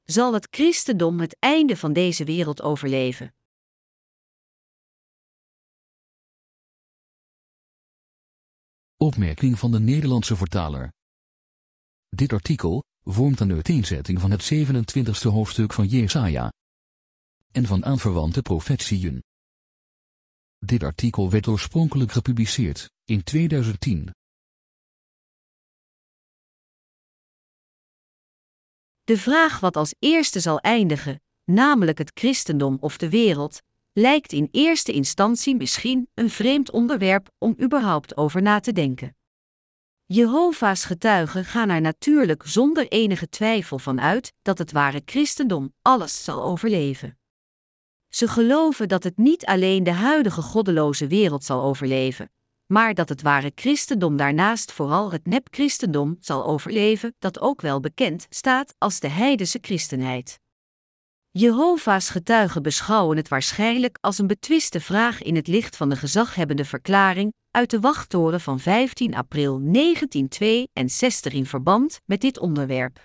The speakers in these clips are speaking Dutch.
Zal het christendom het einde van deze wereld overleven? Opmerking van de Nederlandse vertaler. Dit artikel vormt een uiteenzetting van het 27e hoofdstuk van Jesaja en van aanverwante profetieën. Dit artikel werd oorspronkelijk gepubliceerd in 2010. De vraag wat als eerste zal eindigen, namelijk het christendom of de wereld, lijkt in eerste instantie misschien een vreemd onderwerp om überhaupt over na te denken. Jehovah's getuigen gaan er natuurlijk zonder enige twijfel van uit dat het ware christendom alles zal overleven. Ze geloven dat het niet alleen de huidige goddeloze wereld zal overleven, maar dat het ware christendom daarnaast vooral het nep-christendom zal overleven, dat ook wel bekend staat als de heidense christenheid. Jehovah's getuigen beschouwen het waarschijnlijk als een betwiste vraag in het licht van de gezaghebbende verklaring uit de wachttoren van 15 april 1962 in verband met dit onderwerp.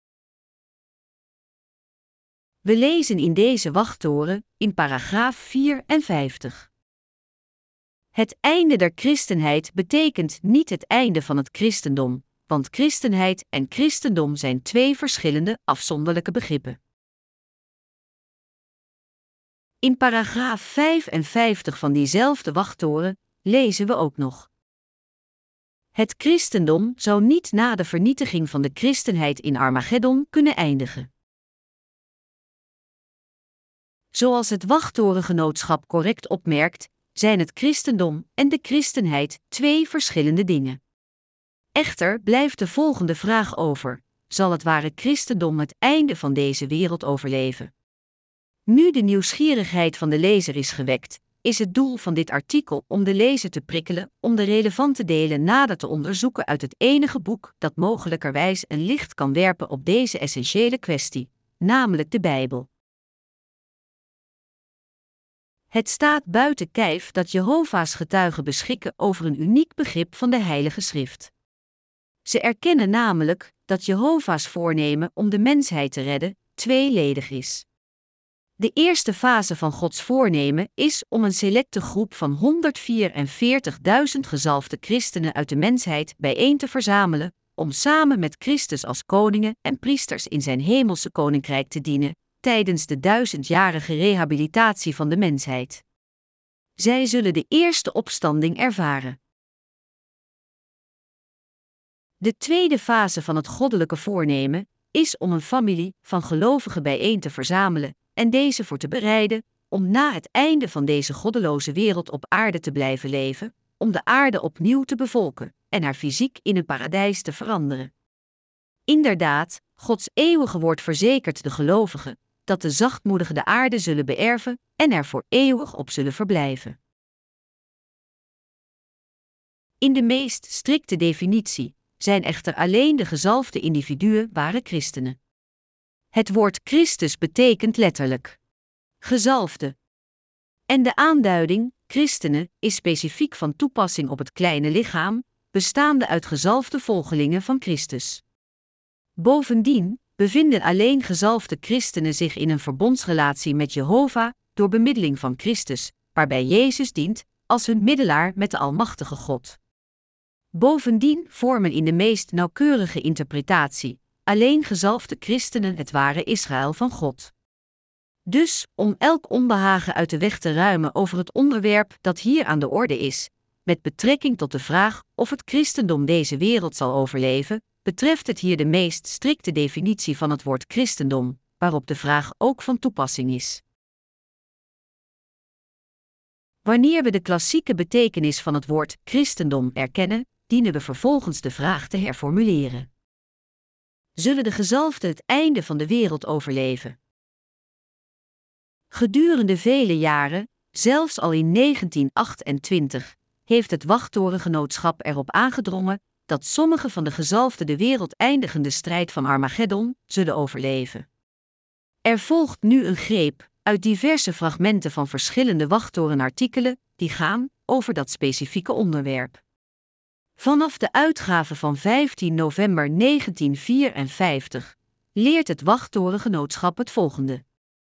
We lezen in deze wachttoren, in paragraaf 54. Het einde der christenheid betekent niet het einde van het christendom, want christenheid en christendom zijn twee verschillende, afzonderlijke begrippen. In paragraaf 55 van diezelfde wachttoren lezen we ook nog: het christendom zou niet na de vernietiging van de christenheid in Armageddon kunnen eindigen. Zoals het wachttorengenootschap correct opmerkt, zijn het christendom en de christenheid twee verschillende dingen. Echter blijft de volgende vraag over: zal het ware christendom het einde van deze wereld overleven? Nu de nieuwsgierigheid van de lezer is gewekt, is het doel van dit artikel om de lezer te prikkelen om de relevante delen nader te onderzoeken uit het enige boek dat mogelijkerwijs een licht kan werpen op deze essentiële kwestie, namelijk de Bijbel. Het staat buiten kijf dat Jehovah's getuigen beschikken over een uniek begrip van de Heilige Schrift. Ze erkennen namelijk dat Jehovah's voornemen om de mensheid te redden tweeledig is. De eerste fase van Gods voornemen is om een selecte groep van 144.000 gezalfde christenen uit de mensheid bijeen te verzamelen, om samen met Christus als koningen en priesters in zijn hemelse koninkrijk te dienen, tijdens de 1000-jarige rehabilitatie van de mensheid. Zij zullen de eerste opstanding ervaren. De tweede fase van het goddelijke voornemen is om een familie van gelovigen bijeen te verzamelen en deze voor te bereiden om na het einde van deze goddeloze wereld op aarde te blijven leven, om de aarde opnieuw te bevolken en haar fysiek in een paradijs te veranderen. Inderdaad, Gods eeuwige woord verzekert de gelovigen dat de zachtmoedigen de aarde zullen beërven en er voor eeuwig op zullen verblijven. In de meest strikte definitie zijn echter alleen de gezalfde individuen ware christenen. Het woord Christus betekent letterlijk gezalfde. En de aanduiding, christenen, is specifiek van toepassing op het kleine lichaam, bestaande uit gezalfde volgelingen van Christus. Bovendien bevinden alleen gezalfde christenen zich in een verbondsrelatie met Jehovah door bemiddeling van Christus, waarbij Jezus dient als hun middelaar met de Almachtige God. Bovendien vormen in de meest nauwkeurige interpretatie alleen gezalfde christenen het ware Israël van God. Dus, om elk onbehagen uit de weg te ruimen over het onderwerp dat hier aan de orde is, met betrekking tot de vraag of het christendom deze wereld zal overleven, betreft het hier de meest strikte definitie van het woord christendom, waarop de vraag ook van toepassing is. Wanneer we de klassieke betekenis van het woord christendom erkennen, dienen we vervolgens de vraag te herformuleren. Zullen de gezalfden het einde van de wereld overleven? Gedurende vele jaren, zelfs al in 1928, heeft het Wachttorengenootschap erop aangedrongen dat sommige van de gezalfden de wereld eindigende strijd van Armageddon zullen overleven. Er volgt nu een greep uit diverse fragmenten van verschillende wachttorenartikelen die gaan over dat specifieke onderwerp. Vanaf de uitgave van 15 november 1954 leert het Wachttorengenootschap het volgende.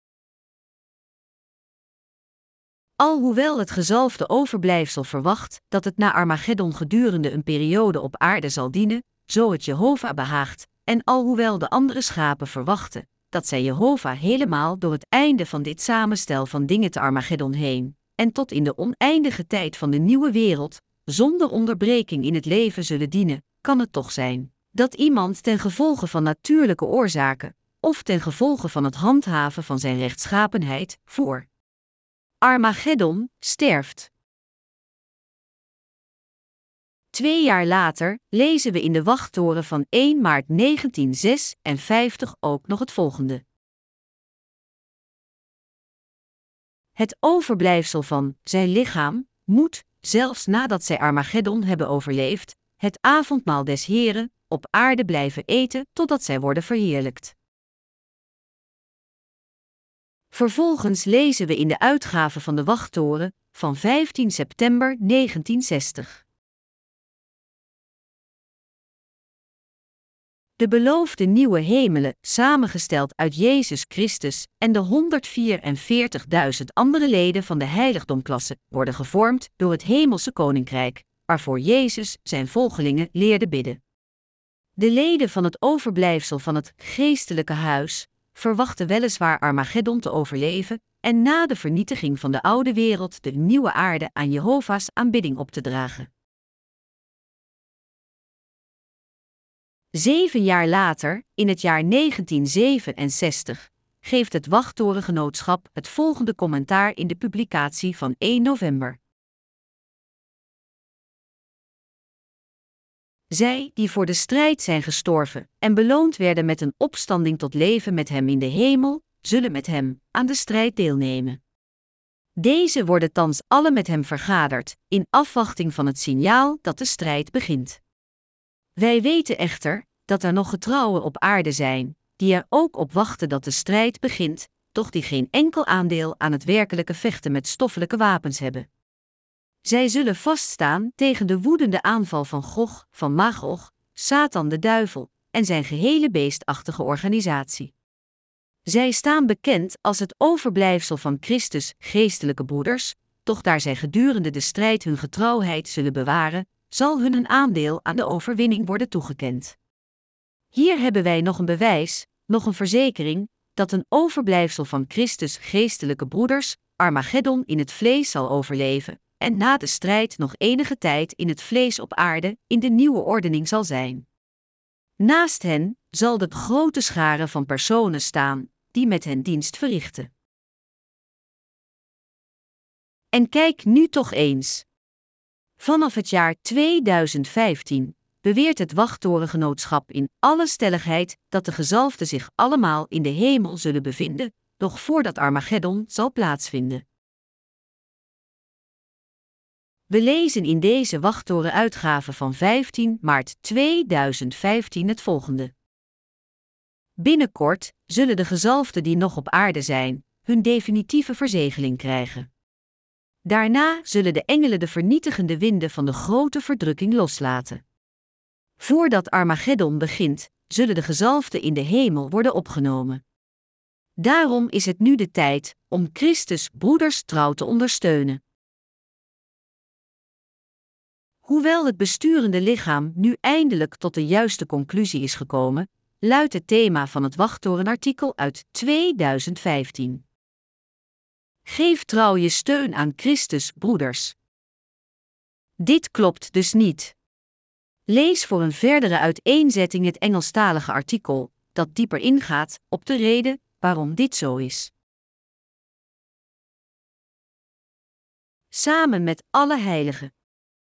Alhoewel het gezalfde overblijfsel verwacht dat het na Armageddon gedurende een periode op aarde zal dienen, zo het Jehovah behaagt, en alhoewel de andere schapen verwachten dat zij Jehovah helemaal door het einde van dit samenstel van dingen te Armageddon heen, en tot in de oneindige tijd van de nieuwe wereld, zonder onderbreking in het leven zullen dienen, kan het toch zijn dat iemand ten gevolge van natuurlijke oorzaken, of ten gevolge van het handhaven van zijn rechtschapenheid, voor Armageddon sterft. 2 jaar later lezen we in de wachttoren van 1 maart 1956 ook nog het volgende. Het overblijfsel van zijn lichaam moet, zelfs nadat zij Armageddon hebben overleefd, het avondmaal des Heren op aarde blijven eten totdat zij worden verheerlijkt. Vervolgens lezen we in de uitgave van de wachttoren van 15 september 1960. De beloofde nieuwe hemelen, samengesteld uit Jezus Christus en de 144.000 andere leden van de heiligdomklasse, worden gevormd door het hemelse koninkrijk, waarvoor Jezus zijn volgelingen leerde bidden. De leden van het overblijfsel van het geestelijke huis verwachten weliswaar Armageddon te overleven en na de vernietiging van de oude wereld de nieuwe aarde aan Jehovah's aanbidding op te dragen. 7 jaar later, in het jaar 1967, geeft het Wachttorengenootschap het volgende commentaar in de publicatie van 1 november. Zij die voor de strijd zijn gestorven en beloond werden met een opstanding tot leven met hem in de hemel, zullen met hem aan de strijd deelnemen. Deze worden thans alle met hem vergaderd, in afwachting van het signaal dat de strijd begint. Wij weten echter dat er nog getrouwen op aarde zijn, die er ook op wachten dat de strijd begint, doch die geen enkel aandeel aan het werkelijke vechten met stoffelijke wapens hebben. Zij zullen vaststaan tegen de woedende aanval van Gog, van Magog, Satan de duivel, en zijn gehele beestachtige organisatie. Zij staan bekend als het overblijfsel van Christus' geestelijke broeders, doch daar zij gedurende de strijd hun getrouwheid zullen bewaren, zal hun een aandeel aan de overwinning worden toegekend. Hier hebben wij nog een bewijs, nog een verzekering, dat een overblijfsel van Christus' geestelijke broeders Armageddon in het vlees zal overleven, en na de strijd nog enige tijd in het vlees op aarde in de nieuwe ordening zal zijn. Naast hen zal de grote schare van personen staan, die met hen dienst verrichten. En kijk nu toch eens. Vanaf het jaar 2015 beweert het Wachttorengenootschap in alle stelligheid dat de gezalfden zich allemaal in de hemel zullen bevinden, nog voordat Armageddon zal plaatsvinden. We lezen in deze Wachttoren-uitgave van 15 maart 2015 het volgende. Binnenkort zullen de gezalfden die nog op aarde zijn, hun definitieve verzegeling krijgen. Daarna zullen de engelen de vernietigende winden van de grote verdrukking loslaten. Voordat Armageddon begint, zullen de gezalfden in de hemel worden opgenomen. Daarom is het nu de tijd om Christus' broeders trouw te ondersteunen. Hoewel het besturende lichaam nu eindelijk tot de juiste conclusie is gekomen, luidt het thema van het Wachttorenartikel uit 2015. Geef trouw je steun aan Christus' broeders. Dit klopt dus niet. Lees voor een verdere uiteenzetting het Engelstalige artikel, dat dieper ingaat op de reden waarom dit zo is. Samen met alle heiligen.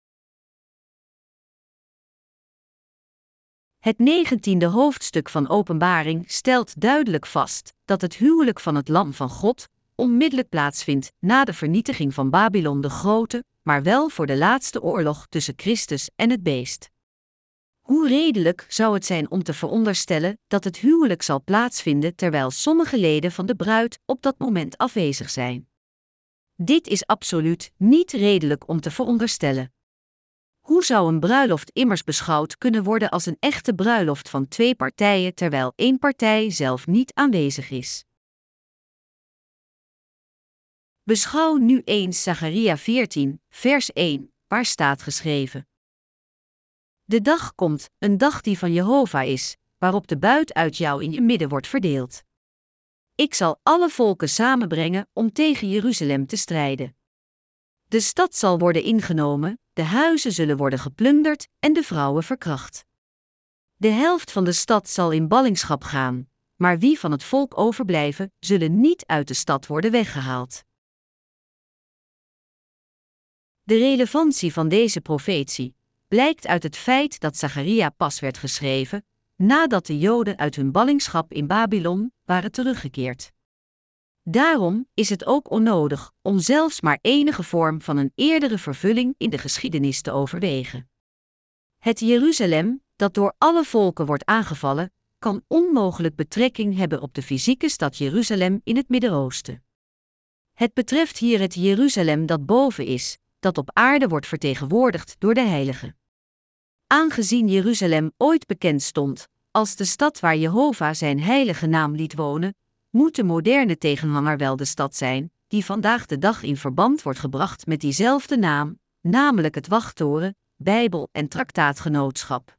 Het 19e hoofdstuk van Openbaring stelt duidelijk vast dat het huwelijk van het Lam van God onmiddellijk plaatsvindt na de vernietiging van Babylon de Grote, maar wel voor de laatste oorlog tussen Christus en het beest. Hoe redelijk zou het zijn om te veronderstellen dat het huwelijk zal plaatsvinden terwijl sommige leden van de bruid op dat moment afwezig zijn? Dit is absoluut niet redelijk om te veronderstellen. Hoe zou een bruiloft immers beschouwd kunnen worden als een echte bruiloft van 2 partijen terwijl 1 partij zelf niet aanwezig is? Beschouw nu eens Zacharia 14, vers 1, waar staat geschreven: De dag komt, een dag die van Jehovah is, waarop de buit uit jou in je midden wordt verdeeld. Ik zal alle volken samenbrengen om tegen Jeruzalem te strijden. De stad zal worden ingenomen, de huizen zullen worden geplunderd en de vrouwen verkracht. De helft van de stad zal in ballingschap gaan, maar wie van het volk overblijven, zullen niet uit de stad worden weggehaald. De relevantie van deze profetie blijkt uit het feit dat Zacharia pas werd geschreven nadat de Joden uit hun ballingschap in Babylon waren teruggekeerd. Daarom is het ook onnodig om zelfs maar enige vorm van een eerdere vervulling in de geschiedenis te overwegen. Het Jeruzalem, dat door alle volken wordt aangevallen, kan onmogelijk betrekking hebben op de fysieke stad Jeruzalem in het Midden-Oosten. Het betreft hier het Jeruzalem dat boven is, dat op aarde wordt vertegenwoordigd door de Heilige. Aangezien Jeruzalem ooit bekend stond als de stad waar Jehovah zijn heilige naam liet wonen, moet de moderne tegenhanger wel de stad zijn, die vandaag de dag in verband wordt gebracht met diezelfde naam, namelijk het Wachttoren, Bijbel- en Traktaatgenootschap.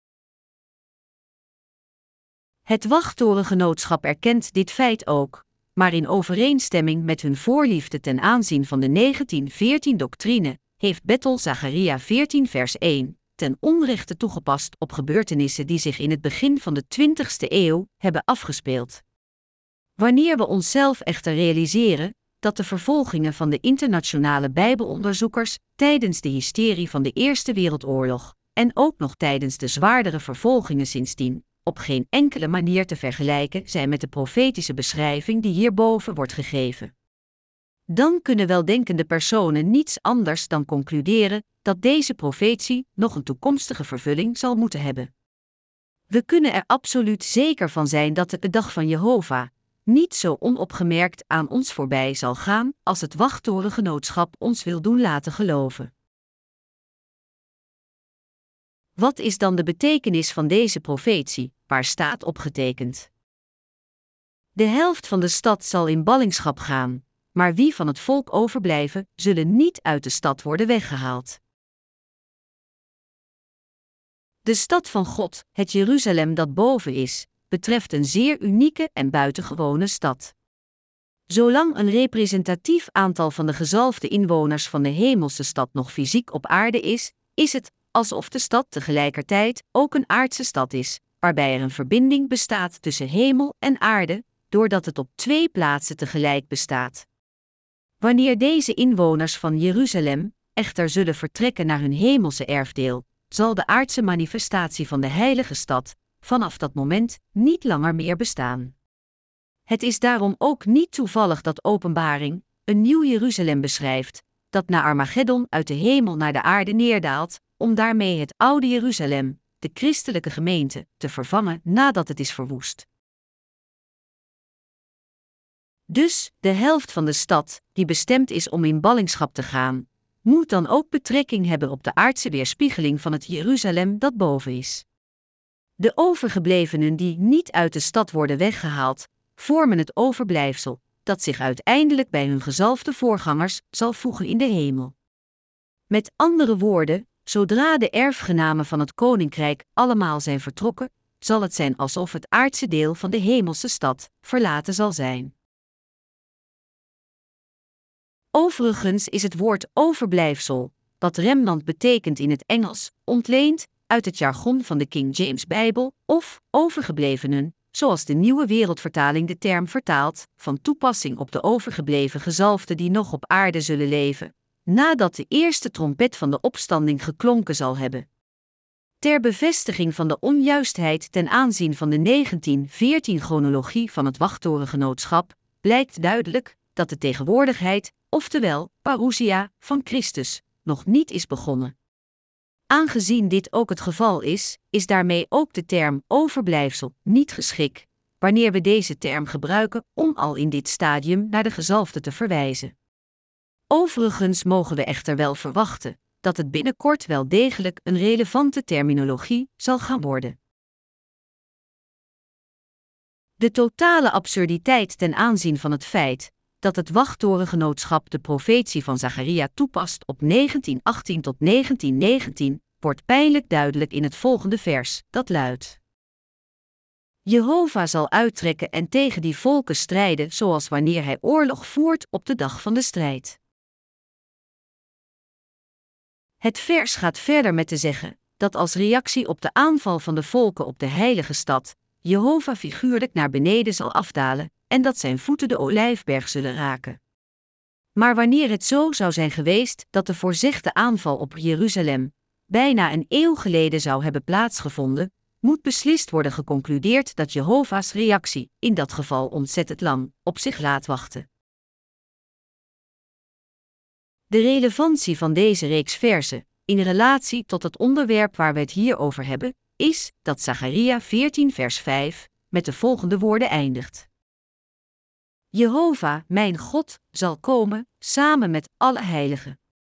Het Wachttorengenootschap erkent dit feit ook, maar in overeenstemming met hun voorliefde ten aanzien van de 1914-doctrine, heeft Bethel Zacharia 14 vers 1 ten onrechte toegepast op gebeurtenissen die zich in het begin van de 20e eeuw hebben afgespeeld. Wanneer we onszelf echter realiseren dat de vervolgingen van de internationale Bijbelonderzoekers tijdens de hysterie van de Eerste Wereldoorlog en ook nog tijdens de zwaardere vervolgingen sindsdien op geen enkele manier te vergelijken zijn met de profetische beschrijving die hierboven wordt gegeven, dan kunnen weldenkende personen niets anders dan concluderen dat deze profetie nog een toekomstige vervulling zal moeten hebben. We kunnen er absoluut zeker van zijn dat de dag van Jehovah niet zo onopgemerkt aan ons voorbij zal gaan als het Wachttorengenootschap ons wil doen laten geloven. Wat is dan de betekenis van deze profetie, waar staat opgetekend? De helft van de stad zal in ballingschap gaan, maar wie van het volk overblijven, zullen niet uit de stad worden weggehaald. De stad van God, het Jeruzalem dat boven is, betreft een zeer unieke en buitengewone stad. Zolang een representatief aantal van de gezalfde inwoners van de hemelse stad nog fysiek op aarde is het alsof de stad tegelijkertijd ook een aardse stad is, waarbij er een verbinding bestaat tussen hemel en aarde, doordat het op 2 plaatsen tegelijk bestaat. Wanneer deze inwoners van Jeruzalem echter zullen vertrekken naar hun hemelse erfdeel, zal de aardse manifestatie van de heilige stad vanaf dat moment niet langer meer bestaan. Het is daarom ook niet toevallig dat Openbaring een nieuw Jeruzalem beschrijft, dat na Armageddon uit de hemel naar de aarde neerdaalt, om daarmee het oude Jeruzalem, de christelijke gemeente, te vervangen nadat het is verwoest. Dus, de helft van de stad, die bestemd is om in ballingschap te gaan, moet dan ook betrekking hebben op de aardse weerspiegeling van het Jeruzalem dat boven is. De overgeblevenen die niet uit de stad worden weggehaald, vormen het overblijfsel, dat zich uiteindelijk bij hun gezalfde voorgangers zal voegen in de hemel. Met andere woorden, zodra de erfgenamen van het koninkrijk allemaal zijn vertrokken, zal het zijn alsof het aardse deel van de hemelse stad verlaten zal zijn. Overigens is het woord overblijfsel, wat remnant betekent in het Engels, ontleend uit het jargon van de King James Bijbel, of overgeblevenen, zoals de Nieuwe Wereldvertaling de term vertaalt, van toepassing op de overgebleven gezalfden die nog op aarde zullen leven, nadat de eerste trompet van de opstanding geklonken zal hebben. Ter bevestiging van de onjuistheid ten aanzien van de 1914-chronologie van het Wachttorengenootschap, blijkt duidelijk dat de tegenwoordigheid, oftewel parousia, van Christus, nog niet is begonnen. Aangezien dit ook het geval is daarmee ook de term overblijfsel niet geschikt, wanneer we deze term gebruiken om al in dit stadium naar de gezalfde te verwijzen. Overigens mogen we echter wel verwachten dat het binnenkort wel degelijk een relevante terminologie zal gaan worden. De totale absurditeit ten aanzien van het feit dat het Wachttorengenootschap de profetie van Zacharia toepast op 1918 tot 1919, wordt pijnlijk duidelijk in het volgende vers, dat luidt: Jehova zal uittrekken en tegen die volken strijden zoals wanneer hij oorlog voert op de dag van de strijd. Het vers gaat verder met te zeggen dat als reactie op de aanval van de volken op de heilige stad, Jehova figuurlijk naar beneden zal afdalen en dat zijn voeten de olijfberg zullen raken. Maar wanneer het zo zou zijn geweest dat de voorzegde aanval op Jeruzalem bijna een eeuw geleden zou hebben plaatsgevonden, moet beslist worden geconcludeerd dat Jehova's reactie in dat geval ontzettend lang op zich laat wachten. De relevantie van deze reeks verzen, in relatie tot het onderwerp waar we het hier over hebben, is dat Zacharia 14 vers 5 met de volgende woorden eindigt: Jehova, mijn God, zal komen, samen met alle heiligen.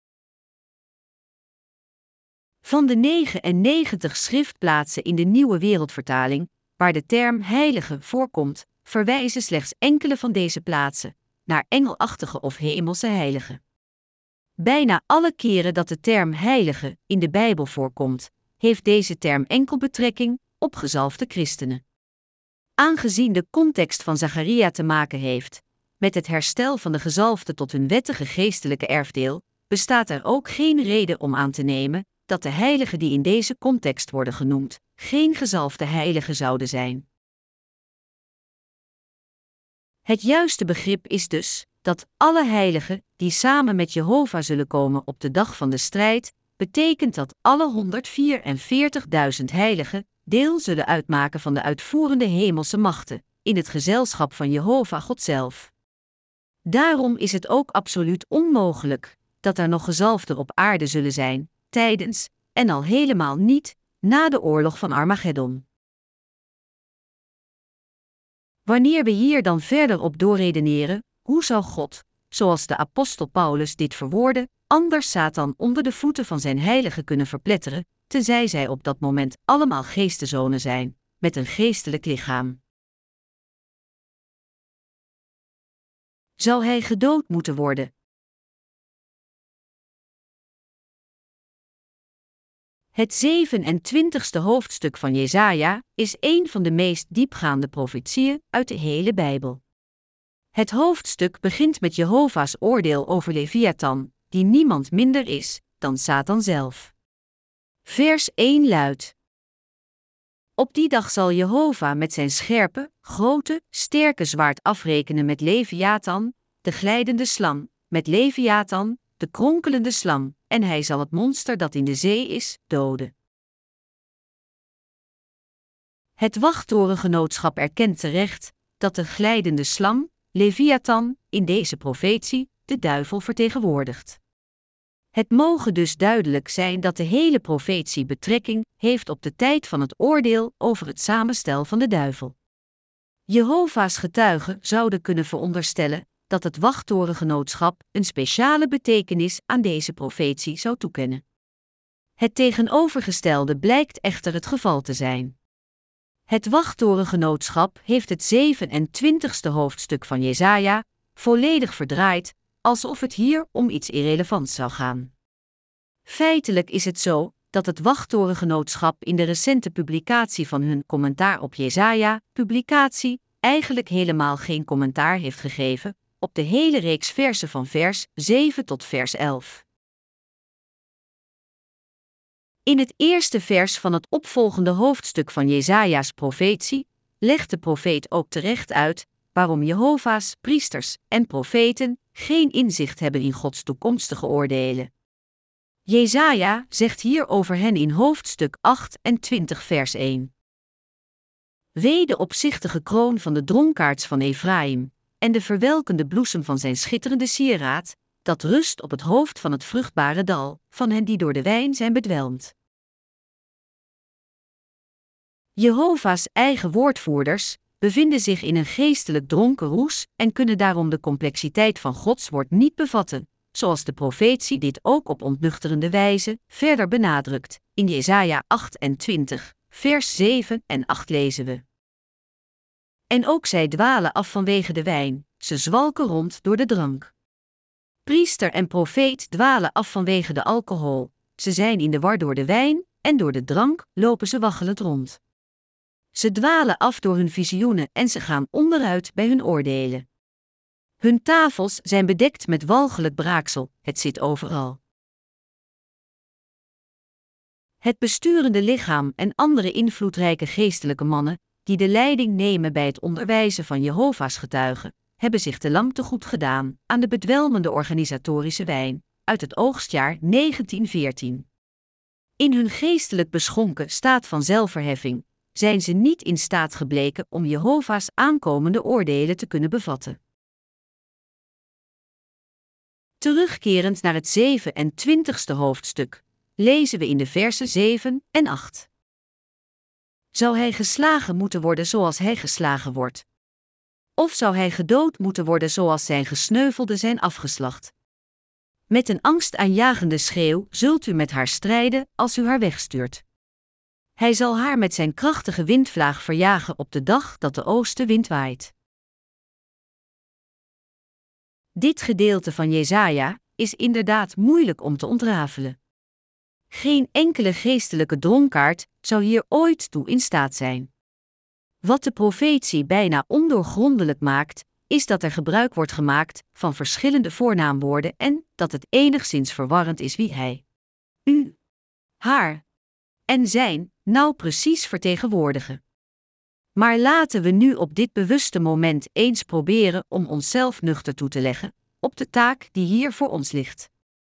Van de 99 schriftplaatsen in de Nieuwe Wereldvertaling, waar de term heilige voorkomt, verwijzen slechts enkele van deze plaatsen naar engelachtige of hemelse heiligen. Bijna alle keren dat de term heilige in de Bijbel voorkomt, heeft deze term enkel betrekking op gezalfde christenen. Aangezien de context van Zacharia te maken heeft met het herstel van de gezalfden tot hun wettige geestelijke erfdeel, bestaat er ook geen reden om aan te nemen dat de heiligen die in deze context worden genoemd, geen gezalfde heiligen zouden zijn. Het juiste begrip is dus dat alle heiligen die samen met Jehova zullen komen op de dag van de strijd, betekent dat alle 144.000 heiligen deel zullen uitmaken van de uitvoerende hemelse machten, in het gezelschap van Jehova God zelf. Daarom is het ook absoluut onmogelijk dat er nog gezalfden op aarde zullen zijn, tijdens, en al helemaal niet, na de oorlog van Armageddon. Wanneer we hier dan verder op doorredeneren, hoe zou God, zoals de apostel Paulus dit verwoordde, anders Satan onder de voeten van zijn heiligen kunnen verpletteren, tenzij zij op dat moment allemaal geestenzonen zijn, met een geestelijk lichaam? Zou hij gedood moeten worden? Het 27e hoofdstuk van Jesaja is een van de meest diepgaande profetieën uit de hele Bijbel. Het hoofdstuk begint met Jehova's oordeel over Leviathan, die niemand minder is dan Satan zelf. Vers 1 luidt: Op die dag zal Jehova met zijn scherpe, grote, sterke zwaard afrekenen met Leviathan, de glijdende slang, met Leviathan, de kronkelende slang, en hij zal het monster dat in de zee is, doden. Het Wachttorengenootschap erkent terecht dat de glijdende slang, Leviathan, in deze profetie de duivel vertegenwoordigt. Het moge dus duidelijk zijn dat de hele profetie betrekking heeft op de tijd van het oordeel over het samenstel van de duivel. Jehova's getuigen zouden kunnen veronderstellen dat het Wachttorengenootschap een speciale betekenis aan deze profetie zou toekennen. Het tegenovergestelde blijkt echter het geval te zijn. Het Wachttorengenootschap heeft het 27e hoofdstuk van Jesaja volledig verdraaid, alsof het hier om iets irrelevants zou gaan. Feitelijk is het zo dat het Wachttorengenootschap in de recente publicatie van hun commentaar op Jesaja, publicatie, eigenlijk helemaal geen commentaar heeft gegeven op de hele reeks verzen van vers 7 tot vers 11. In het eerste vers van het opvolgende hoofdstuk van Jesaja's profetie legt de profeet ook terecht uit waarom Jehova's priesters en profeten geen inzicht hebben in Gods toekomstige oordelen. Jesaja zegt hier over hen in hoofdstuk 28 vers 1. Wee de opzichtige kroon van de dronkaards van Efraïm, en de verwelkende bloesem van zijn schitterende sieraad, dat rust op het hoofd van het vruchtbare dal, van hen die door de wijn zijn bedwelmd. Jehova's eigen woordvoerders bevinden zich in een geestelijk dronken roes en kunnen daarom de complexiteit van Gods woord niet bevatten, zoals de profetie dit ook op ontnuchterende wijze verder benadrukt. In Jesaja 28, vers 7 en 8 lezen we: En ook zij dwalen af vanwege de wijn, ze zwalken rond door de drank. Priester en profeet dwalen af vanwege de alcohol, ze zijn in de war door de wijn, en door de drank lopen ze waggelend rond. Ze dwalen af door hun visioenen en ze gaan onderuit bij hun oordelen. Hun tafels zijn bedekt met walgelijk braaksel, het zit overal. Het besturende lichaam en andere invloedrijke geestelijke mannen, die de leiding nemen bij het onderwijzen van Jehovah's getuigen, hebben zich te lang te goed gedaan aan de bedwelmende organisatorische wijn uit het oogstjaar 1914. In hun geestelijk beschonken staat van zelfverheffing zijn ze niet in staat gebleken om Jehovah's aankomende oordelen te kunnen bevatten. Terugkerend naar het 27e hoofdstuk, lezen we in de versen 7 en 8. Zou hij geslagen moeten worden zoals hij geslagen wordt? Of zou hij gedood moeten worden zoals zijn gesneuvelden zijn afgeslacht? Met een angstaanjagende schreeuw zult u met haar strijden als u haar wegstuurt. Hij zal haar met zijn krachtige windvlaag verjagen op de dag dat de oostenwind waait. Dit gedeelte van Jesaja is inderdaad moeilijk om te ontrafelen. Geen enkele geestelijke dronkaard zou hier ooit toe in staat zijn. Wat de profetie bijna ondoorgrondelijk maakt, is dat er gebruik wordt gemaakt van verschillende voornaamwoorden en dat het enigszins verwarrend is wie hij, u, haar en zijn nou precies vertegenwoordigen. Maar laten we nu op dit bewuste moment eens proberen om onszelf nuchter toe te leggen op de taak die hier voor ons ligt.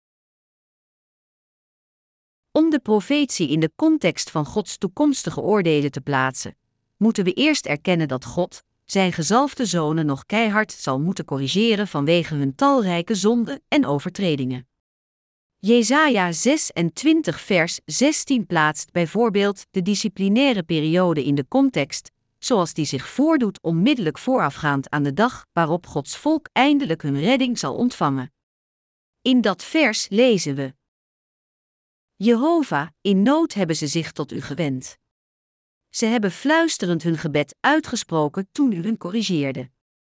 Om de profetie in de context van Gods toekomstige oordelen te plaatsen, moeten we eerst erkennen dat God zijn gezalfde zonen nog keihard zal moeten corrigeren vanwege hun talrijke zonden en overtredingen. Jesaja 26 vers 16 plaatst bijvoorbeeld de disciplinaire periode in de context, zoals die zich voordoet onmiddellijk voorafgaand aan de dag waarop Gods volk eindelijk hun redding zal ontvangen. In dat vers lezen we: Jehovah, in nood hebben ze zich tot u gewend. Ze hebben fluisterend hun gebed uitgesproken toen u hen corrigeerde.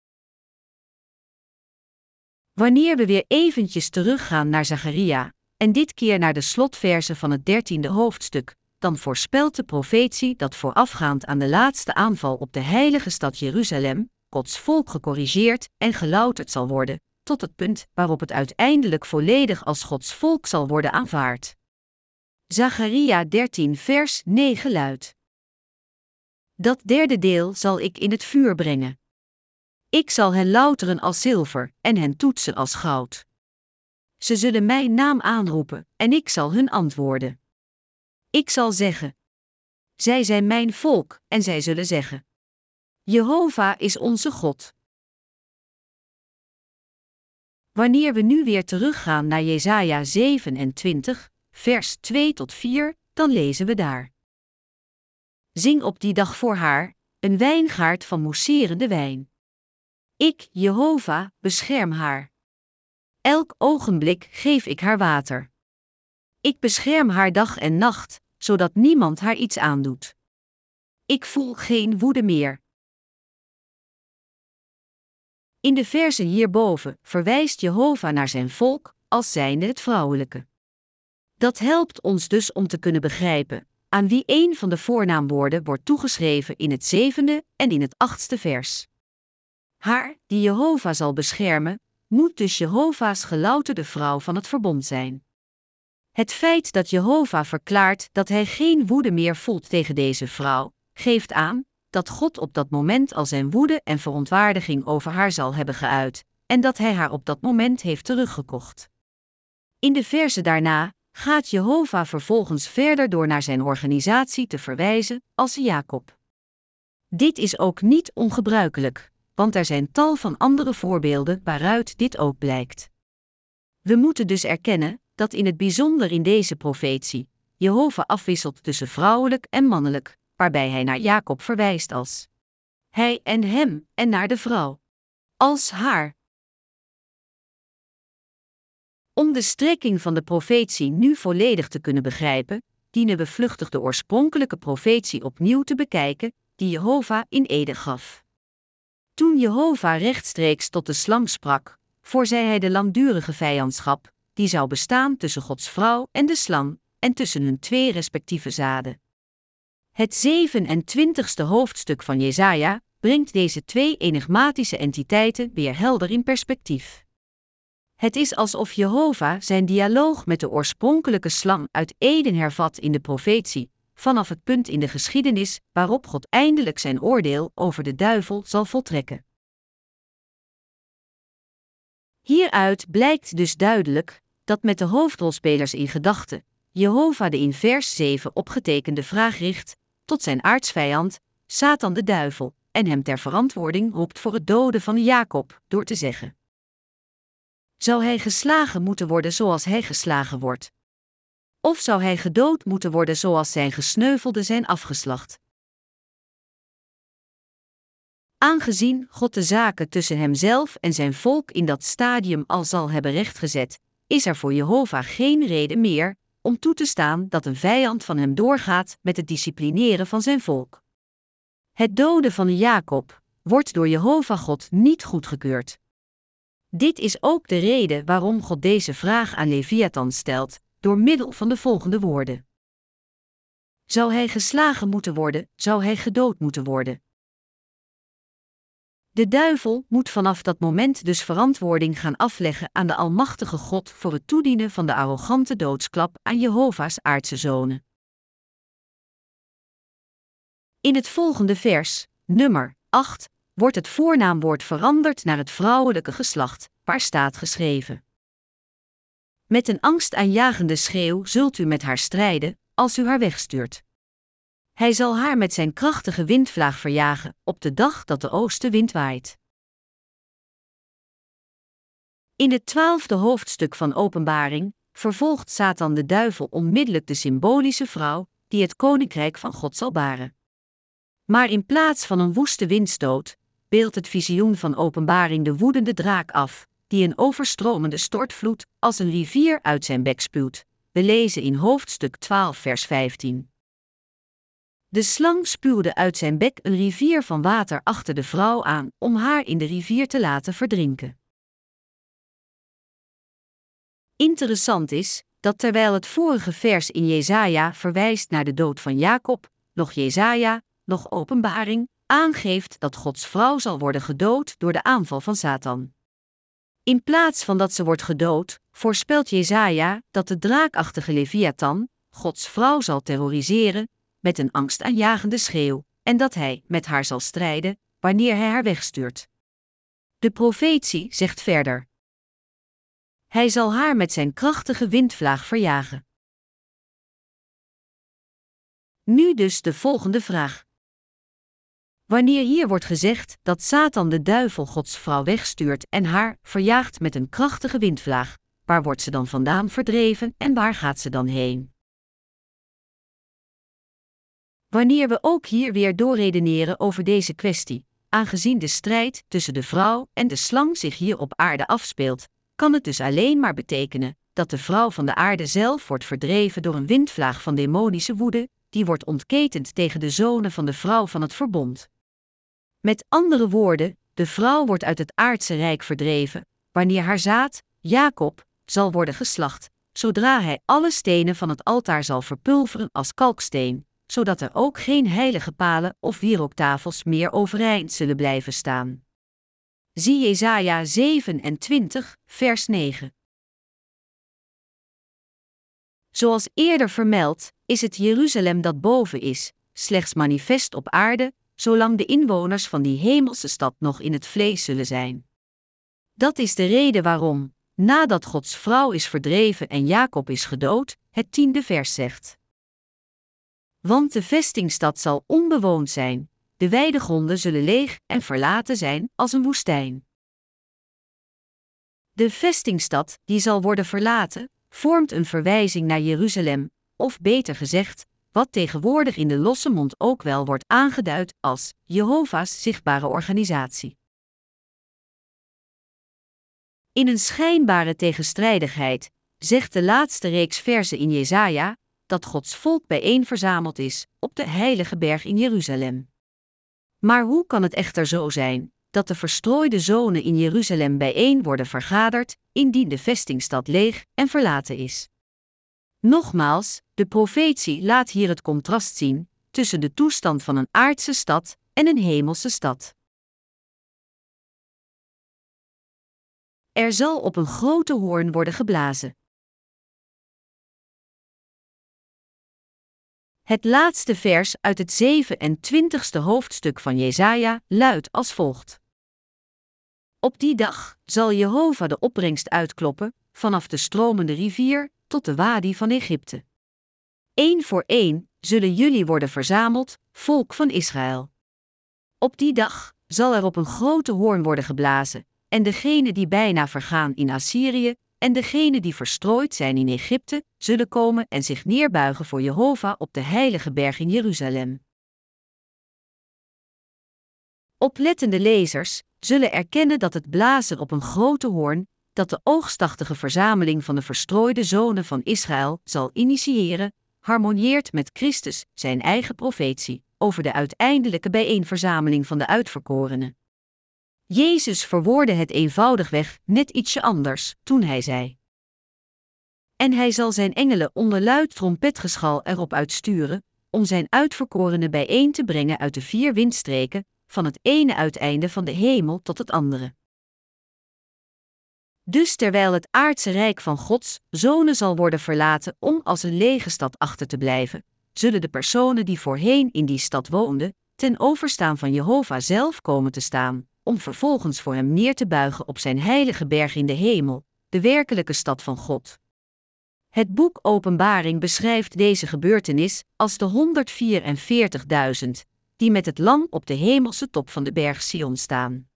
Wanneer we weer eventjes teruggaan naar Zacharia, en dit keer naar de slotverzen van het 13e hoofdstuk, dan voorspelt de profetie dat voorafgaand aan de laatste aanval op de heilige stad Jeruzalem, Gods volk gecorrigeerd en gelouterd zal worden, tot het punt waarop het uiteindelijk volledig als Gods volk zal worden aanvaard. Zacharia 13 vers 9 luidt: Dat derde deel zal ik in het vuur brengen. Ik zal hen louteren als zilver en hen toetsen als goud. Ze zullen mijn naam aanroepen en ik zal hun antwoorden. Ik zal zeggen: zij zijn mijn volk, en zij zullen zeggen: Jehovah is onze God. Wanneer we nu weer teruggaan naar Jesaja 27, vers 2 tot 4, dan lezen we daar: Zing op die dag voor haar, een wijngaard van mousserende wijn. Ik, Jehovah, bescherm haar. Elk ogenblik geef ik haar water. Ik bescherm haar dag en nacht, zodat niemand haar iets aandoet. Ik voel geen woede meer. In de verzen hierboven verwijst Jehovah naar zijn volk als zijnde het vrouwelijke. Dat helpt ons dus om te kunnen begrijpen aan wie een van de voornaamwoorden wordt toegeschreven in het 7e en in het 8e vers. Haar, die Jehovah zal beschermen, moet dus Jehovah's gelouterde vrouw van het verbond zijn. Het feit dat Jehovah verklaart dat hij geen woede meer voelt tegen deze vrouw, geeft aan dat God op dat moment al zijn woede en verontwaardiging over haar zal hebben geuit, en dat hij haar op dat moment heeft teruggekocht. In de verzen daarna gaat Jehovah vervolgens verder door naar zijn organisatie te verwijzen als Jacob. Dit is ook niet ongebruikelijk, want er zijn tal van andere voorbeelden waaruit dit ook blijkt. We moeten dus erkennen dat in het bijzonder in deze profetie Jehovah afwisselt tussen vrouwelijk en mannelijk, waarbij hij naar Jacob verwijst als hij en hem en naar de vrouw als haar. Om de strekking van de profetie nu volledig te kunnen begrijpen, dienen we vluchtig de oorspronkelijke profetie opnieuw te bekijken, die Jehovah in ede gaf. Toen Jehovah rechtstreeks tot de slang sprak, voorzei hij de langdurige vijandschap, die zou bestaan tussen Gods vrouw en de slang, en tussen hun twee respectieve zaden. Het 27e hoofdstuk van Jesaja brengt deze twee enigmatische entiteiten weer helder in perspectief. Het is alsof Jehovah zijn dialoog met de oorspronkelijke slang uit Eden hervat in de profetie, vanaf het punt in de geschiedenis waarop God eindelijk zijn oordeel over de duivel zal voltrekken. Hieruit blijkt dus duidelijk dat met de hoofdrolspelers in gedachten Jehovah de in vers 7 opgetekende vraag richt tot zijn aartsvijand, Satan de duivel, en hem ter verantwoording roept voor het doden van Jacob, door te zeggen: zou hij geslagen moeten worden zoals hij geslagen wordt? Of zou hij gedood moeten worden zoals zijn gesneuvelden zijn afgeslacht? Aangezien God de zaken tussen hemzelf en zijn volk in dat stadium al zal hebben rechtgezet, is er voor Jehovah geen reden meer om toe te staan dat een vijand van hem doorgaat met het disciplineren van zijn volk. Het doden van Jacob wordt door Jehovah God niet goedgekeurd. Dit is ook de reden waarom God deze vraag aan Leviathan stelt, door middel van de volgende woorden: zou hij geslagen moeten worden, zou hij gedood moeten worden? De duivel moet vanaf dat moment dus verantwoording gaan afleggen aan de almachtige God voor het toedienen van de arrogante doodsklap aan Jehovah's aardse zonen. In het volgende vers, nummer 8, wordt het voornaamwoord veranderd naar het vrouwelijke geslacht, waar staat geschreven: met een angstaanjagende schreeuw zult u met haar strijden, als u haar wegstuurt. Hij zal haar met zijn krachtige windvlaag verjagen, op de dag dat de oostenwind waait. In het 12e hoofdstuk van Openbaring vervolgt Satan de duivel onmiddellijk de symbolische vrouw, die het koninkrijk van God zal baren. Maar in plaats van een woeste windstoot, beeldt het visioen van Openbaring de woedende draak af, die een overstromende stortvloed als een rivier uit zijn bek spuwt. We lezen in hoofdstuk 12 vers 15. De slang spuwde uit zijn bek een rivier van water achter de vrouw aan, om haar in de rivier te laten verdrinken. Interessant is, dat terwijl het vorige vers in Jesaja verwijst naar de dood van Jacob, nog Jesaja, nog Openbaring, aangeeft dat Gods vrouw zal worden gedood door de aanval van Satan. In plaats van dat ze wordt gedood, voorspelt Jesaja dat de draakachtige Leviathan Gods vrouw zal terroriseren met een angstaanjagende schreeuw, en dat hij met haar zal strijden wanneer hij haar wegstuurt. De profetie zegt verder: hij zal haar met zijn krachtige windvlaag verjagen. Nu dus de volgende vraag. Wanneer hier wordt gezegd dat Satan de duivel Gods vrouw wegstuurt en haar verjaagt met een krachtige windvlaag, waar wordt ze dan vandaan verdreven en waar gaat ze dan heen? Wanneer we ook hier weer doorredeneren over deze kwestie, aangezien de strijd tussen de vrouw en de slang zich hier op aarde afspeelt, kan het dus alleen maar betekenen dat de vrouw van de aarde zelf wordt verdreven door een windvlaag van demonische woede, die wordt ontketend tegen de zonen van de vrouw van het verbond. Met andere woorden, de vrouw wordt uit het aardse rijk verdreven, wanneer haar zaad, Jacob, zal worden geslacht, zodra hij alle stenen van het altaar zal verpulveren als kalksteen, zodat er ook geen heilige palen of wierooktafels meer overeind zullen blijven staan. Zie Jesaja 27, vers 9. Zoals eerder vermeld, is het Jeruzalem dat boven is, slechts manifest op aarde, zolang de inwoners van die hemelse stad nog in het vlees zullen zijn. Dat is de reden waarom, nadat Gods vrouw is verdreven en Jacob is gedood, het 10e vers zegt: want de vestingstad zal onbewoond zijn, de weidegronden zullen leeg en verlaten zijn als een woestijn. De vestingstad, die zal worden verlaten, vormt een verwijzing naar Jeruzalem, of beter gezegd, wat tegenwoordig in de losse mond ook wel wordt aangeduid als Jehovah's zichtbare organisatie. In een schijnbare tegenstrijdigheid zegt de laatste reeks verzen in Jesaja dat Gods volk bijeenverzameld is op de heilige berg in Jeruzalem. Maar hoe kan het echter zo zijn dat de verstrooide zonen in Jeruzalem bijeen worden vergaderd, indien de vestingstad leeg en verlaten is? Nogmaals, de profetie laat hier het contrast zien tussen de toestand van een aardse stad en een hemelse stad. Er zal op een grote hoorn worden geblazen. Het laatste vers uit het 27e hoofdstuk van Jesaja luidt als volgt. Op die dag zal Jehova de opbrengst uitkloppen, vanaf de stromende rivier tot de wadi van Egypte. 1 voor 1 zullen jullie worden verzameld, volk van Israël. Op die dag zal er op een grote hoorn worden geblazen, en degenen die bijna vergaan in Assyrië, en degenen die verstrooid zijn in Egypte, zullen komen en zich neerbuigen voor Jehova op de heilige berg in Jeruzalem. Oplettende lezers zullen erkennen dat het blazen op een grote hoorn, dat de oogstachtige verzameling van de verstrooide zonen van Israël zal initiëren, harmonieert met Christus zijn eigen profetie over de uiteindelijke bijeenverzameling van de uitverkorenen. Jezus verwoordde het eenvoudigweg net ietsje anders toen hij zei: En hij zal zijn engelen onder luid trompetgeschal erop uitsturen, om zijn uitverkorenen bijeen te brengen uit de 4 windstreken, van het ene uiteinde van de hemel tot het andere. Dus terwijl het aardse rijk van Gods zonen zal worden verlaten om als een lege stad achter te blijven, zullen de personen die voorheen in die stad woonden, ten overstaan van Jehova zelf komen te staan, om vervolgens voor hem neer te buigen op zijn heilige berg in de hemel, de werkelijke stad van God. Het boek Openbaring beschrijft deze gebeurtenis als de 144.000, die met het lam op de hemelse top van de berg Sion staan.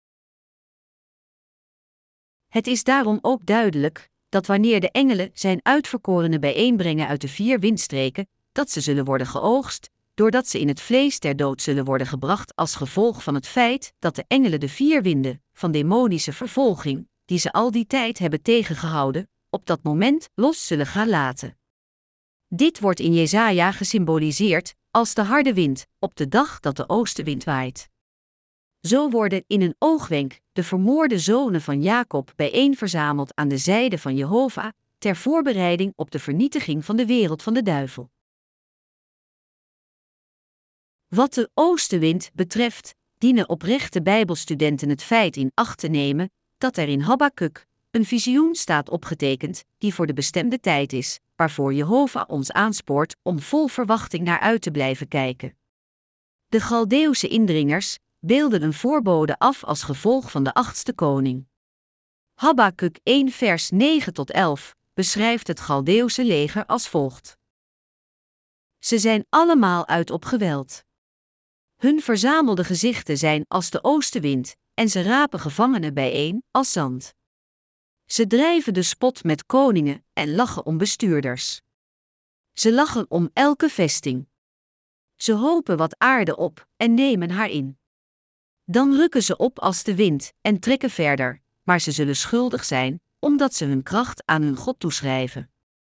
Het is daarom ook duidelijk dat wanneer de engelen zijn uitverkorenen bijeenbrengen uit de 4 windstreken, dat ze zullen worden geoogst, doordat ze in het vlees ter dood zullen worden gebracht als gevolg van het feit dat de engelen de 4 winden van demonische vervolging, die ze al die tijd hebben tegengehouden, op dat moment los zullen gaan laten. Dit wordt in Jesaja gesymboliseerd als de harde wind op de dag dat de oostenwind waait. Zo worden in een oogwenk de vermoorde zonen van Jacob bijeenverzameld aan de zijde van Jehova, ter voorbereiding op de vernietiging van de wereld van de duivel. Wat de oostenwind betreft, dienen oprechte Bijbelstudenten het feit in acht te nemen dat er in Habakuk een visioen staat opgetekend die voor de bestemde tijd is, waarvoor Jehova ons aanspoort om vol verwachting naar uit te blijven kijken. De Galdeeuwse indringers beelden een voorbode af als gevolg van de 8e koning. Habakuk 1 vers 9 tot 11 beschrijft het Galdeeuwse leger als volgt. Ze zijn allemaal uit op geweld. Hun verzamelde gezichten zijn als de oostenwind, en ze rapen gevangenen bijeen als zand. Ze drijven de spot met koningen en lachen om bestuurders. Ze lachen om elke vesting. Ze hopen wat aarde op en nemen haar in. Dan rukken ze op als de wind en trekken verder, maar ze zullen schuldig zijn, omdat ze hun kracht aan hun God toeschrijven.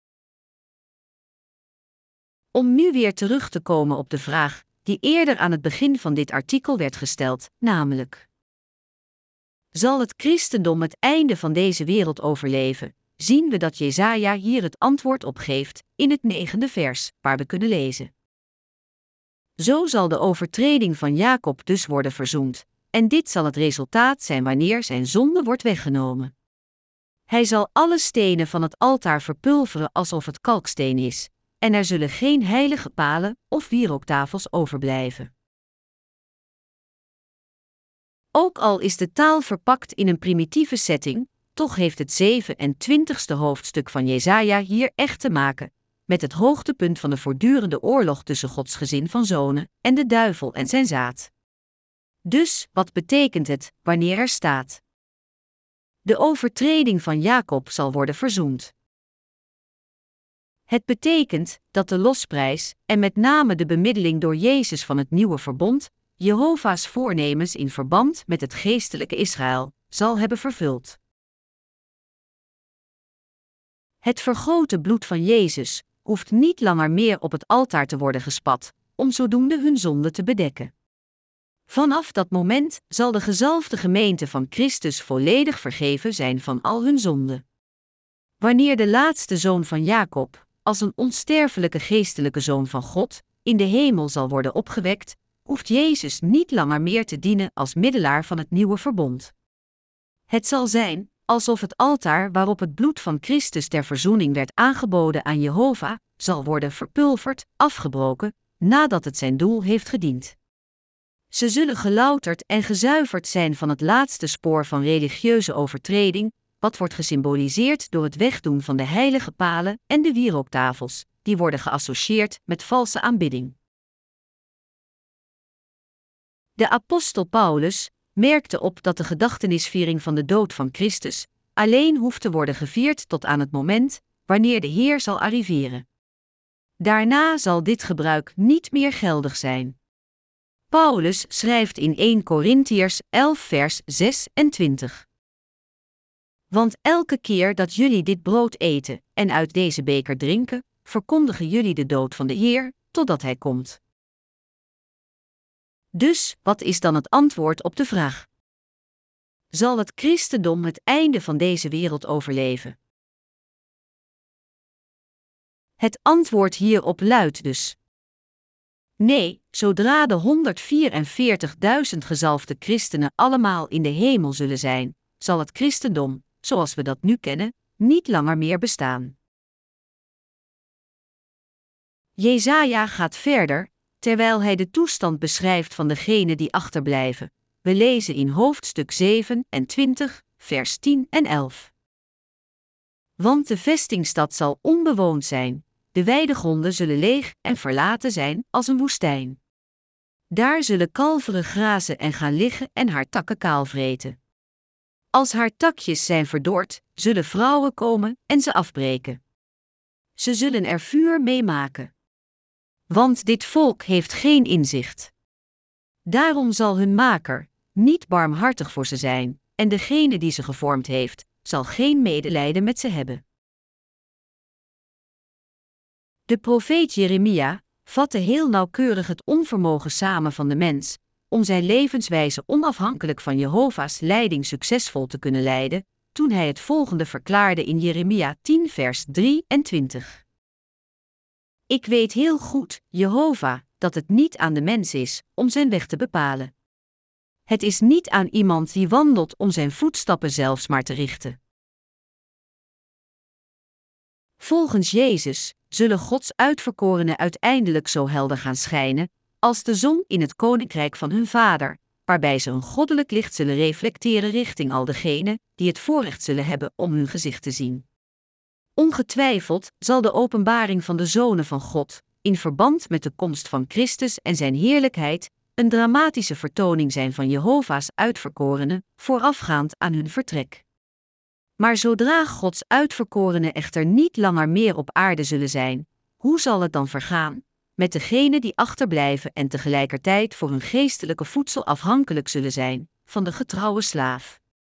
Om nu weer terug te komen op de vraag die eerder aan het begin van dit artikel werd gesteld, namelijk: zal het christendom het einde van deze wereld overleven? Zien we dat Jesaja hier het antwoord op geeft, in het 9e vers, waar we kunnen lezen. Zo zal de overtreding van Jacob dus worden verzoend, en dit zal het resultaat zijn wanneer zijn zonde wordt weggenomen. Hij zal alle stenen van het altaar verpulveren alsof het kalksteen is, en er zullen geen heilige palen of wierooktafels overblijven. Ook al is de taal verpakt in een primitieve setting, toch heeft het 27e hoofdstuk van Jesaja hier echt te maken met het hoogtepunt van de voortdurende oorlog tussen Gods gezin van zonen en de duivel en zijn zaad. Dus, wat betekent het wanneer er staat: de overtreding van Jacob zal worden verzoend? Het betekent dat de losprijs, en met name de bemiddeling door Jezus van het nieuwe verbond, Jehova's voornemens in verband met het geestelijke Israël, zal hebben vervuld. Het vergoten bloed van Jezus hoeft niet langer meer op het altaar te worden gespat, om zodoende hun zonde te bedekken. Vanaf dat moment zal de gezalfde gemeente van Christus volledig vergeven zijn van al hun zonden. Wanneer de laatste zoon van Jacob, als een onsterfelijke geestelijke zoon van God, in de hemel zal worden opgewekt, hoeft Jezus niet langer meer te dienen als middelaar van het nieuwe verbond. Het zal zijn alsof het altaar waarop het bloed van Christus ter verzoening werd aangeboden aan Jehovah, zal worden verpulverd, afgebroken, nadat het zijn doel heeft gediend. Ze zullen gelouterd en gezuiverd zijn van het laatste spoor van religieuze overtreding, wat wordt gesymboliseerd door het wegdoen van de heilige palen en de wierooktafels, die worden geassocieerd met valse aanbidding. De apostel Paulus merkte op dat de gedachtenisviering van de dood van Christus alleen hoeft te worden gevierd tot aan het moment wanneer de Heer zal arriveren. Daarna zal dit gebruik niet meer geldig zijn. Paulus schrijft in 1 Korintiërs 11 vers 26. Want elke keer dat jullie dit brood eten en uit deze beker drinken, verkondigen jullie de dood van de Heer, totdat Hij komt. Dus, wat is dan het antwoord op de vraag? Zal het christendom het einde van deze wereld overleven? Het antwoord hierop luidt dus: nee, zodra de 144.000 gezalfde christenen allemaal in de hemel zullen zijn, zal het christendom, zoals we dat nu kennen, niet langer meer bestaan. Jesaja gaat verder, terwijl hij de toestand beschrijft van degenen die achterblijven. We lezen in hoofdstuk 27, vers 10 en 11. Want de vestingstad zal onbewoond zijn, de weidegronden zullen leeg en verlaten zijn als een woestijn. Daar zullen kalveren grazen en gaan liggen en haar takken kaal vreten. Als haar takjes zijn verdord, zullen vrouwen komen en ze afbreken. Ze zullen er vuur mee maken. Want dit volk heeft geen inzicht. Daarom zal hun maker niet barmhartig voor ze zijn, en degene die ze gevormd heeft, zal geen medelijden met ze hebben. De profeet Jeremia vatte heel nauwkeurig het onvermogen samen van de mens, om zijn levenswijze onafhankelijk van Jehovah's leiding succesvol te kunnen leiden, toen hij het volgende verklaarde in Jeremia 10 vers 23. Ik weet heel goed, Jehovah, dat het niet aan de mens is om zijn weg te bepalen. Het is niet aan iemand die wandelt om zijn voetstappen zelfs maar te richten. Volgens Jezus zullen Gods uitverkorenen uiteindelijk zo helder gaan schijnen als de zon in het koninkrijk van hun Vader, waarbij ze een goddelijk licht zullen reflecteren richting al degenen die het voorrecht zullen hebben om hun gezicht te zien. Ongetwijfeld zal de openbaring van de zonen van God, in verband met de komst van Christus en zijn heerlijkheid, een dramatische vertoning zijn van Jehovah's uitverkorenen, voorafgaand aan hun vertrek. Maar zodra Gods uitverkorenen echter niet langer meer op aarde zullen zijn, hoe zal het dan vergaan met degenen die achterblijven en tegelijkertijd voor hun geestelijke voedsel afhankelijk zullen zijn van de getrouwe slaaf?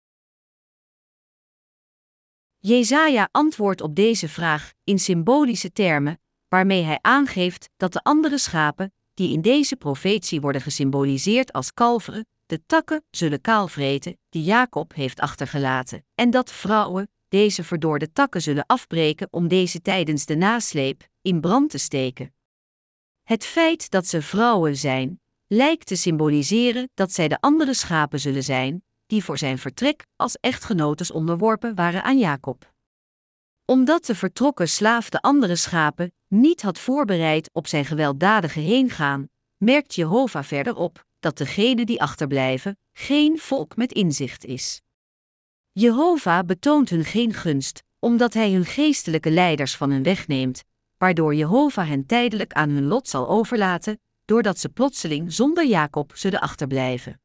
Jesaja antwoordt op deze vraag in symbolische termen, waarmee hij aangeeft dat de andere schapen, die in deze profetie worden gesymboliseerd als kalveren, de takken zullen kaal vreten die Jacob heeft achtergelaten, en dat vrouwen deze verdorde takken zullen afbreken om deze tijdens de nasleep in brand te steken. Het feit dat ze vrouwen zijn, lijkt te symboliseren dat zij de andere schapen zullen zijn, die voor zijn vertrek als echtgenotes onderworpen waren aan Jacob. Omdat de vertrokken slaaf de andere schapen niet had voorbereid op zijn gewelddadige heengaan, merkt Jehovah verder op dat degene die achterblijven geen volk met inzicht is. Jehovah betoont hun geen gunst, omdat hij hun geestelijke leiders van hen wegneemt, waardoor Jehovah hen tijdelijk aan hun lot zal overlaten, doordat ze plotseling zonder Jacob zullen achterblijven.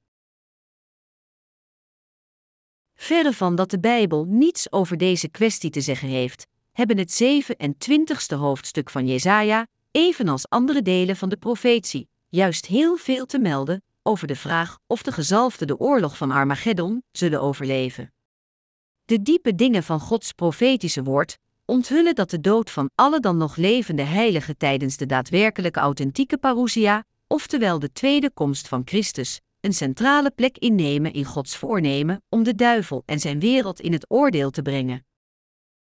Verre van dat de Bijbel niets over deze kwestie te zeggen heeft, hebben het 27e hoofdstuk van Jesaja, evenals andere delen van de profetie, juist heel veel te melden over de vraag of de gezalfden de oorlog van Armageddon zullen overleven. De diepe dingen van Gods profetische woord onthullen dat de dood van alle dan nog levende heiligen tijdens de daadwerkelijke authentieke parousia, oftewel de tweede komst van Christus, een centrale plek innemen in Gods voornemen om de duivel en zijn wereld in het oordeel te brengen.